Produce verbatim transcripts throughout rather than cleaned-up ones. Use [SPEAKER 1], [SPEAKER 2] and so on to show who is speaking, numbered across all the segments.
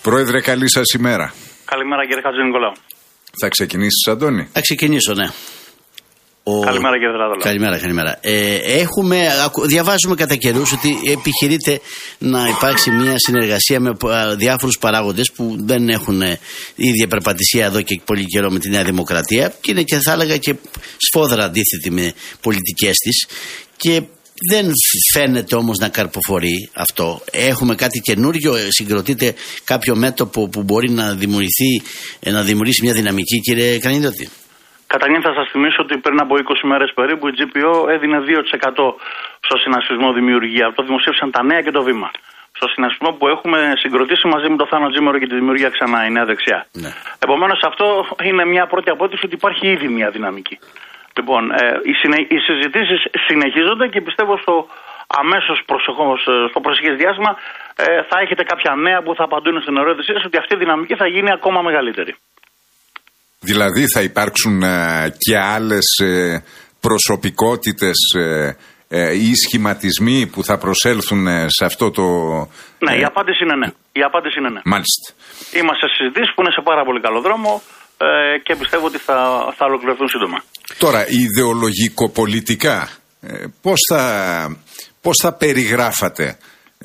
[SPEAKER 1] Πρόεδρε, καλή σας ημέρα.
[SPEAKER 2] Καλημέρα κύριε Χατζηνικολάου.
[SPEAKER 1] Θα ξεκινήσεις, Αντώνη?
[SPEAKER 3] Θα ξεκινήσω, ναι. Ο...
[SPEAKER 2] Καλημέρα κύριε Δελατόλα.
[SPEAKER 3] Καλημέρα, καλημέρα. Ε, έχουμε, διαβάζουμε κατά καιρούς ότι επιχειρείται να υπάρξει μια συνεργασία με διάφορους παράγοντες που δεν έχουν ίδια περπατησία εδώ και πολύ καιρό με τη Νέα Δημοκρατία και είναι και θα έλεγα και σφόδρα αντίθετη με πολιτικές της και δεν φαίνεται όμως να καρποφορεί αυτό. Έχουμε κάτι καινούριο, συγκροτείται κάποιο μέτωπο που μπορεί να δημιουργηθεί, να δημιουργήσει μια δυναμική, κύριε Κρανιδότη?
[SPEAKER 2] Καταρχήν θα σας θυμίσω ότι πριν από είκοσι μέρες περίπου η τζι πι ο έδινε δύο τοις εκατό στο συνασπισμό δημιουργία. Το δημοσίευσαν τα Νέα και το Βήμα. Στο συνασπισμό που έχουμε συγκροτήσει μαζί με τον Θάνο Τζίμερο και τη δημιουργία ξανά η Νέα Δεξιά. Ναι. Επομένως αυτό είναι μια πρώτη απόδειξη ότι υπάρχει ήδη μια δυναμική. Λοιπόν, ε, οι, συνε, οι συζητήσεις συνεχίζονται και πιστεύω στο αμέσως προσεχώς, στο προσεχές διάστημα ε, θα έχετε κάποια νέα που θα απαντούν στην ερώτησή σας ότι αυτή η δυναμική θα γίνει ακόμα μεγαλύτερη.
[SPEAKER 1] Δηλαδή θα υπάρξουν ε, και άλλες ε, προσωπικότητες ε, ε, ή σχηματισμοί που θα προσέλθουν ε, σε αυτό το...
[SPEAKER 2] Ναι,
[SPEAKER 1] ε,
[SPEAKER 2] η απάντηση είναι ναι. Η απάντηση είναι ναι.
[SPEAKER 1] Μάλιστα.
[SPEAKER 2] Είμαστε σε συζητήσεις που είναι σε πάρα πολύ καλό δρόμο ε, και πιστεύω ότι θα, θα ολοκληρωθούν σύντομα.
[SPEAKER 1] Τώρα, ιδεολογικοπολιτικά, ε, πώς, θα, πώς θα περιγράφατε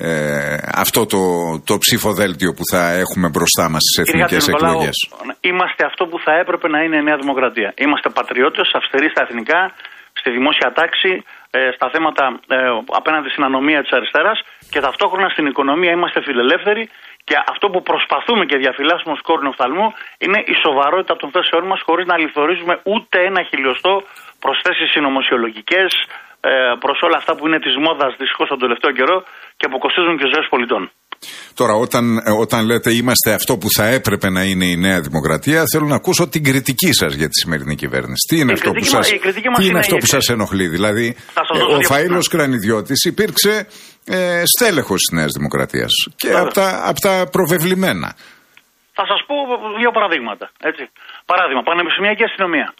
[SPEAKER 1] ε, αυτό το, το ψηφοδέλτιο που θα έχουμε μπροστά μας στις εθνικές εκλογές?
[SPEAKER 2] Είμαστε αυτό που θα έπρεπε να είναι η Νέα Δημοκρατία. Είμαστε πατριώτες, αυστηροί στα εθνικά, στη δημόσια τάξη, ε, στα θέματα ε, απέναντι στην ανομία της αριστεράς και ταυτόχρονα στην οικονομία είμαστε φιλελεύθεροι και αυτό που προσπαθούμε και διαφυλάσσουμε ως κόρνο οφθαλμού είναι η σοβαρότητα των θέσεών μας χωρίς να λιθορίζουμε ούτε ένα χιλιοστό προς θέσεις συνωμοσιολογικές, ε, προς όλα αυτά που είναι της μόδας δυστυχώς τον τελευταίο καιρό και που κοστίζουν και ζωές πολιτών.
[SPEAKER 1] Τώρα, όταν, όταν λέτε είμαστε αυτό που θα έπρεπε να είναι η Νέα Δημοκρατία, θέλω να ακούσω την κριτική σας για τη σημερινή κυβέρνηση. Τι είναι η αυτό που σας, τι είναι αυτό που σας ενοχλεί? Δηλαδή, ο Φαΐλος Κρανιδιώτης υπήρξε ε, στέλεχος της Νέας Δημοκρατίας και από τα, απ' τα προβεβλημένα.
[SPEAKER 2] Θα σας πω δύο παραδείγματα. Έτσι. Παράδειγμα, πανεπιστημιακή αστυνομία.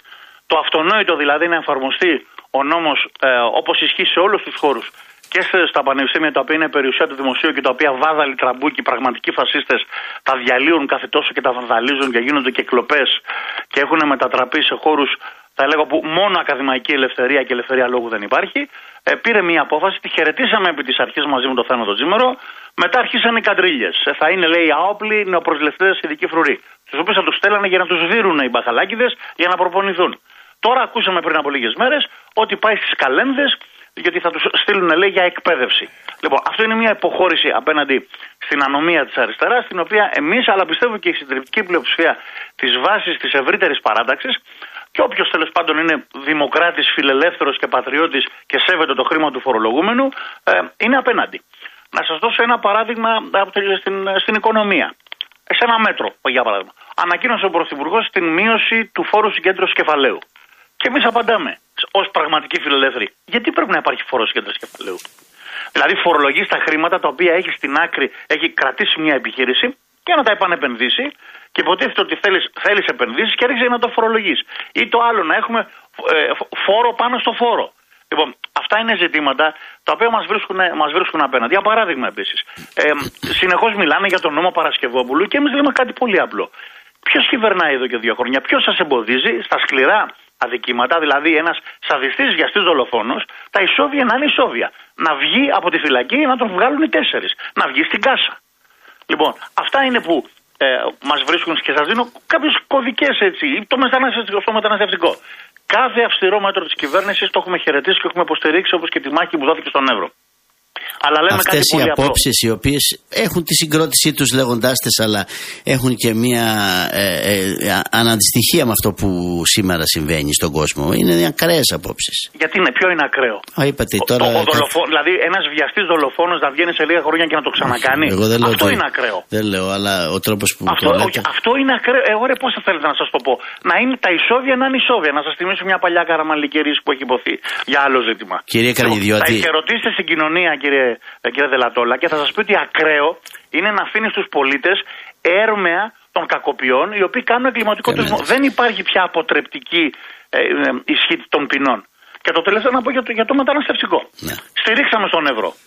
[SPEAKER 2] Το αυτονόητο δηλαδή να εφαρμοστεί ο νόμος ε, όπως ισχύει σε όλους τους χώρους και στα πανεπιστήμια τα οποία είναι περιουσία του δημοσίου και τα οποία βάδαλοι τραμπούκι, πραγματικοί φασίστες τα διαλύουν κάθε τόσο και τα βανδαλίζουν και γίνονται και κλοπές και έχουν μετατραπεί σε χώρους, θα έλεγα, που μόνο ακαδημαϊκή ελευθερία και ελευθερία λόγου δεν υπάρχει. Ε, πήρε μια απόφαση, τη χαιρετήσαμε επί της αρχής μαζί με τον Θάνο τον Τζίμερο. Μετά αρχίσαν οι καντρίλιες. Ε, θα είναι, λέει, άοπλοι νεοπροσληφτές ειδικοί φρουροί, τους οποίους θα τους στέλνανε για να τους δίνουν οι μπαχαλάκηδες για να προπονηθούν. Τώρα ακούσαμε πριν από λίγες μέρες ότι πάει στις καλένδες γιατί θα τους στείλουν, λέει, για εκπαίδευση. Λοιπόν, αυτό είναι μια υποχώρηση απέναντι στην ανομία της αριστεράς, την οποία εμείς, αλλά πιστεύω και η συντριπτική πλειοψηφία της βάσης της ευρύτερης παράταξης και όποιος τέλος πάντων είναι δημοκράτης, φιλελεύθερος και πατριώτης και σέβεται το χρήμα του φορολογούμενου, ε, είναι απέναντι. Να σας δώσω ένα παράδειγμα στην, στην οικονομία. Σε ένα μέτρο, για παράδειγμα. Ανακοίνωσε ο Πρωθυπουργός την μείωση του φόρου συγκέντρωσης κεφαλαίου. Και εμείς απαντάμε, ως πραγματικοί φιλελεύθεροι, γιατί πρέπει να υπάρχει φόρος συγκέντρωσης κεφαλαίου? Δηλαδή, φορολογείς τα χρήματα τα οποία έχει στην άκρη, έχει κρατήσει μια επιχείρηση για να τα επανεπενδύσει και υποτίθεται ότι θέλεις, θέλεις επενδύσεις και άρχισε να το φορολογείς. Ή το άλλο, να έχουμε ε, φόρο πάνω στο φόρο. Λοιπόν, αυτά είναι ζητήματα τα οποία μας βρίσκουν, μας βρίσκουν απέναντι. Για παράδειγμα, επίσης, ε, συνεχώς μιλάνε για τον νόμο Παρασκευόπουλου και εμείς λέμε κάτι πολύ απλό. Ποιος κυβερνάει εδώ και δύο χρόνια, ποιος σας εμποδίζει στα σκληρά αδικήματα, δηλαδή ένας σαδιστής βιαστής δολοφόνος, τα ισόβια να είναι ισόβια. Να βγει από τη φυλακή να τον βγάλουν οι τέσσερις. Να βγει στην κάσα. Λοιπόν, αυτά είναι που ε, μας βρίσκουν και σας δίνω κάποιες κωδικές έτσι, το μεταναστευτικό, στο μεταναστευτικό. Κάθε αυστηρό μέτρο της κυβέρνησης το έχουμε χαιρετήσει και έχουμε υποστηρίξει, όπως και τη μάχη που δόθηκε στον Εύρο. Αλλά λέμε
[SPEAKER 3] αυτές
[SPEAKER 2] κάτι
[SPEAKER 3] οι απόψεις οι οποίες έχουν τη συγκρότησή τους λέγοντάς τες, αλλά έχουν και μια ε, ε, αναντιστοιχεία με αυτό που σήμερα συμβαίνει στον κόσμο. Είναι ακραίες απόψεις.
[SPEAKER 2] Γιατί είναι, ποιο είναι ακραίο?
[SPEAKER 3] Α, είπατε, τώρα...
[SPEAKER 2] το, το δολοφό, δηλαδή ένας βιαστής δολοφόνος να βγαίνει σε λίγα χρόνια και να το ξανακάνει.
[SPEAKER 3] Εγώ δεν λέω
[SPEAKER 2] αυτό
[SPEAKER 3] το...
[SPEAKER 2] είναι ακραίο.
[SPEAKER 3] Δεν λέω, αλλά ο τρόπος που
[SPEAKER 2] αυτό,
[SPEAKER 3] το λέτε...
[SPEAKER 2] αυτό είναι ακραίο. Εγώ ρε πώς θα θέλετε να σας το πω? Να είναι τα ισόβια να είναι ισόβια. Να σας θυμίσω μια παλιά καραμανλική ρίση που έχει υποθεί για άλλο ζήτημα.
[SPEAKER 3] Κύριε Κρανιδιώτη...
[SPEAKER 2] Θα χαιρετήσετε στην κοινωνία, κύριε, κύριε Δελατόλα, και θα σας πει ότι ακραίο είναι να αφήνει στους πολίτες έρμεα των κακοποιών οι οποίοι κάνουν εγκληματικό τουρισμό. Δεν υπάρχει πια αποτρεπτική ε, ε, ισχύ των ποινών. Και το τελευταίο να πω για το, για το μεταναστευτικό. Ναι. Στηρίξαμε στον ευρώ.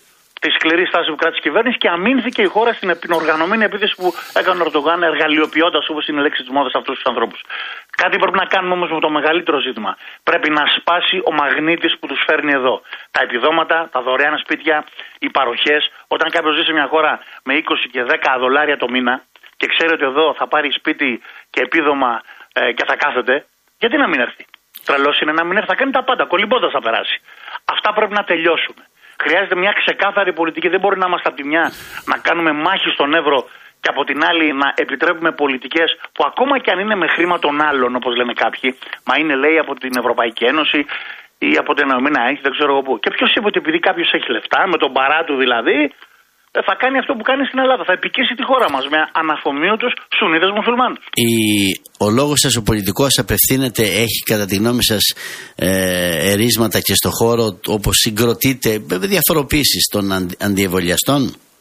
[SPEAKER 2] τη σκληρή στάση που κράτησε η κυβέρνηση και αμήνθηκε η χώρα στην οργανωμένη επίθεση που έκανε ο Ερντογάν, εργαλειοποιώντας, όπως είναι η λέξη της μόδας, αυτούς τους ανθρώπους. Κάτι πρέπει να κάνουμε όμως με το μεγαλύτερο ζήτημα. Πρέπει να σπάσει ο μαγνήτης που τους φέρνει εδώ. Τα επιδόματα, τα δωρεάν σπίτια, οι παροχές. Όταν κάποιος ζει σε μια χώρα με είκοσι και δέκα δολάρια το μήνα και ξέρει ότι εδώ θα πάρει σπίτι και επίδομα ε, και θα κάθεται, γιατί να μην έρθει. Τρελός είναι να μην έρθει, θα κάνει τα πάντα, κολυμπώντας θα περάσει. Αυτά πρέπει να τελειώσουν. Χρειάζεται μια ξεκάθαρη πολιτική. Δεν μπορεί να είμαστε από τη μια να κάνουμε μάχη στον Εύρο και από την άλλη να επιτρέπουμε πολιτικές που ακόμα και αν είναι με χρήμα των άλλων, όπως λένε κάποιοι, μα είναι λέει από την Ευρωπαϊκή Ένωση ή από την Ηνωμένα Έθνη, δεν ξέρω εγώ πού. Και ποιος είπε ότι επειδή κάποιος έχει λεφτά, με τον παρά του δηλαδή, θα κάνει αυτό που κάνει στην Ελλάδα. Θα επικίσει τη χώρα μας με αναφομίωτους Σουνίτες μουσουλμάνους.
[SPEAKER 3] Η... Ο λόγος σας, ο πολιτικός, απευθύνεται, έχει κατά τη γνώμη σας ε, ερίσματα και στο χώρο όπως συγκροτείται διαφοροποίησεις των αντι... αντιεμβολιαστών?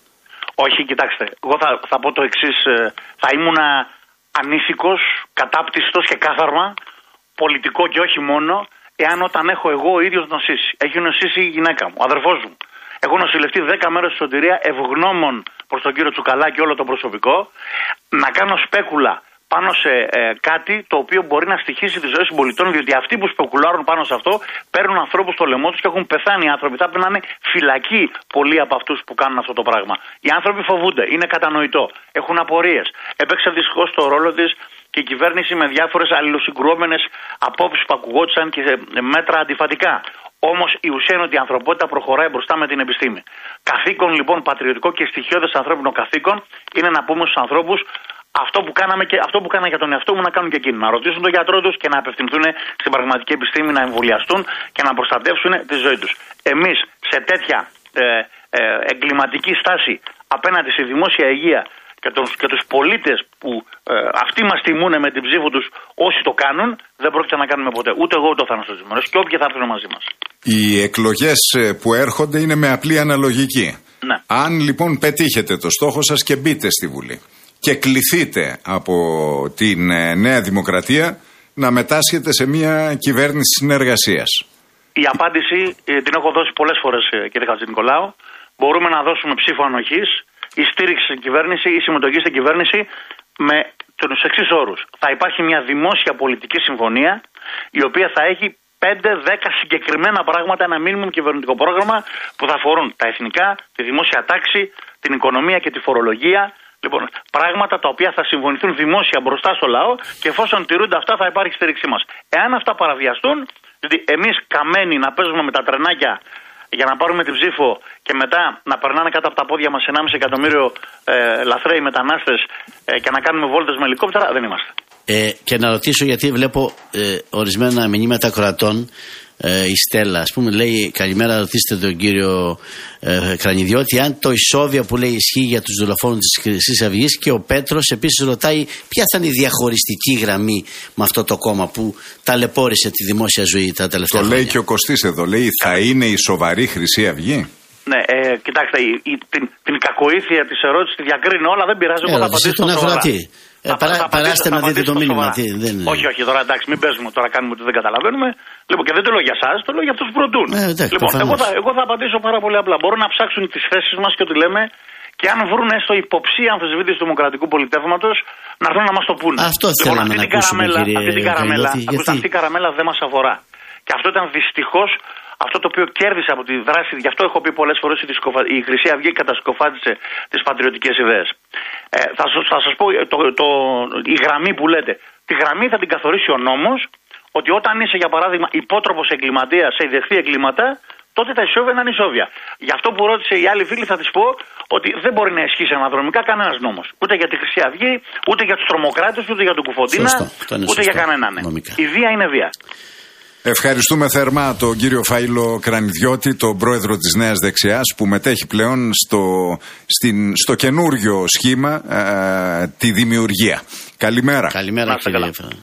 [SPEAKER 2] Όχι, κοιτάξτε, εγώ θα, θα πω το εξής, θα ήμουν ανήθικος, κατάπτυστος και κάθαρμα, πολιτικό και όχι μόνο, εάν όταν έχω εγώ ο ίδιος νοσήσει. Έχει νοσήσει η γυναίκα μου, ο αδερφός μου. Έχω νοσηλευτεί δέκα μέρες στη σωτηρία, ευγνώμων προς τον κύριο Τσουκαλά και όλο το προσωπικό, να κάνω σπέκουλα πάνω σε ε, κάτι το οποίο μπορεί να στοιχήσει τη ζωή των πολιτών, διότι αυτοί που σπεκουλάρουν πάνω σε αυτό παίρνουν ανθρώπους στο λαιμό τους και έχουν πεθάνει οι άνθρωποι. Θα πρέπει να είναι φυλακοί πολλοί από αυτούς που κάνουν αυτό το πράγμα. Οι άνθρωποι φοβούνται, είναι κατανοητό, έχουν απορίες. Έπαιξε δυστυχώς το ρόλο της και η κυβέρνηση με διάφορες αλληλοσυγκρουόμενες απόψεις που ακουγόντουσαν και μέτρα αντιφατικά. Όμως η ουσία είναι ότι η ανθρωπότητα προχωράει μπροστά με την επιστήμη. Καθήκον λοιπόν πατριωτικό και στοιχειώδες ανθρώπινο καθήκον είναι να πούμε στους ανθρώπους αυτό που, κάναμε και, αυτό που κάνα για τον εαυτό μου να κάνουν και εκείνοι. Να ρωτήσουν τον γιατρό τους και να απευθυνθούν στην πραγματική επιστήμη, να εμβολιαστούν και να προστατεύσουν τη ζωή τους. Εμείς σε τέτοια ε, ε, εγκληματική στάση απέναντι στη δημόσια υγεία και, τους, και τους πολίτες που ε, αυτοί μας τιμούν με την ψήφο τους όσοι το κάνουν, δεν πρόκειται να κάνουμε ποτέ. Ούτε εγώ ούτε ο Θάνος Ζημερός και όποιοι θα έρθουν μαζί μας.
[SPEAKER 1] Οι εκλογές που έρχονται είναι με απλή αναλογική.
[SPEAKER 2] Ναι.
[SPEAKER 1] Αν λοιπόν πετύχετε το στόχο σας και μπείτε στη Βουλή και κληθείτε από την Νέα Δημοκρατία να μετάσχετε σε μια κυβέρνηση συνεργασίας.
[SPEAKER 2] Η απάντηση ε, την έχω δώσει πολλές φορές, ε, κύριε Χατζηνικολάου. Μπορούμε να δώσουμε ψήφο ανοχής, η στήριξη στην κυβέρνηση, η συμμετοχή στην κυβέρνηση με τους εξής όρους. Θα υπάρχει μια δημόσια πολιτική συμφωνία η οποία θα έχει πέντε δέκα συγκεκριμένα πράγματα, ένα μίνιμουμ κυβερνητικό πρόγραμμα που θα αφορούν τα εθνικά, τη δημόσια τάξη, την οικονομία και τη φορολογία. Λοιπόν, πράγματα τα οποία θα συμφωνηθούν δημόσια μπροστά στο λαό και εφόσον τηρούνται αυτά θα υπάρχει στήριξή μας. Εάν αυτά παραβιαστούν, δηλαδή εμείς καμένοι να παίζουμε με τα τρενάκια για να πάρουμε την ψήφο και μετά να περνάνε κάτω από τα πόδια μας ενάμιση εκατομμύριο ε, λαθρέοι μετανάστες ε, και να κάνουμε βόλτες με ελικόπτερα, δεν είμαστε.
[SPEAKER 3] Ε, και να ρωτήσω, γιατί βλέπω ε, ορισμένα μηνύματα κρατών. Ε, η Στέλλα, ας πούμε, λέει: καλημέρα, ρωτήστε τον κύριο ε, Κρανιδιώτη αν το ισόβιο που λέει ισχύει για τους δολοφόνους της Χρυσής Αυγής. Και ο Πέτρος επίσης ρωτάει ποια θα είναι η διαχωριστική γραμμή με αυτό το κόμμα που ταλαιπώρησε τη δημόσια ζωή τα τελευταία χρόνια.
[SPEAKER 1] Το λέει και ο Κωστής εδώ, λέει: θα είναι η σοβαρή Χρυσή Αυγή?
[SPEAKER 2] Ναι, ε, κοιτάξτε, η, η, την, την κακοήθεια της ερώτησης τη διακρίνω, αλλά δεν πειράζει, εγώ θα απαντήσω σοβαρά.
[SPEAKER 3] Ε, παρά, παράστε να δείτε το μήνυμα. Τι, δεν...
[SPEAKER 2] Όχι, όχι, τώρα εντάξει, μην παίζουμε, τώρα κάνουμε ότι δεν καταλαβαίνουμε. Λοιπόν, και δεν το λέω για εσάς, το λέω για αυτούς που ρωτούν.
[SPEAKER 3] Ε, εντάξει,
[SPEAKER 2] λοιπόν, εγώ θα, εγώ θα απαντήσω πάρα πολύ απλά. Μπορούν να ψάξουν τις θέσεις μας και ό,τι λέμε και αν βρουν έστω υποψία αμφισβήτηση του δημοκρατικού πολιτεύματος, να έρθουν να μας το πούνε.
[SPEAKER 3] Αυτό
[SPEAKER 2] λοιπόν,
[SPEAKER 3] θέλαμε να ακούσουμε, κύριε
[SPEAKER 2] αυτή την καραμέλα, γιατί... αυτή η καραμέλα δεν μας αφορά. Και αυτό ήταν δυστυχώς αυτό το οποίο κέρδισε από τη δράση, γι' αυτό έχω πει πολλές φορές ότι η Χρυσή Αυγή κατασκοφάτισε τις πατριωτικές ιδέες. Ε, θα, θα σας πω το, το, η γραμμή που λέτε. Τη γραμμή θα την καθορίσει ο νόμος, ότι όταν είσαι για παράδειγμα υπότροπος εγκληματίας σε ιδεχθεί εγκλήματα, τότε τα ισόβια είναι ανισόβια. Γι' αυτό που ρώτησε η άλλη φίλη θα της πω ότι δεν μπορεί να ισχύσει αναδρομικά κανένας νόμος. Ούτε για τη Χρυσή Αυγή, ούτε για τους τρομοκράτες, ούτε για τον Κουφοντίνα, ούτε σωστό. Για κανέναν. Νομικά. Η βία είναι βία.
[SPEAKER 1] Ευχαριστούμε θερμά τον κύριο Φαΐλο Κρανιδιώτη, τον πρόεδρο της Νέας Δεξιάς, που μετέχει πλέον στο, στην, στο καινούριο σχήμα, ε, τη δημιουργία. Καλημέρα.
[SPEAKER 3] Καλημέρα, κύριε.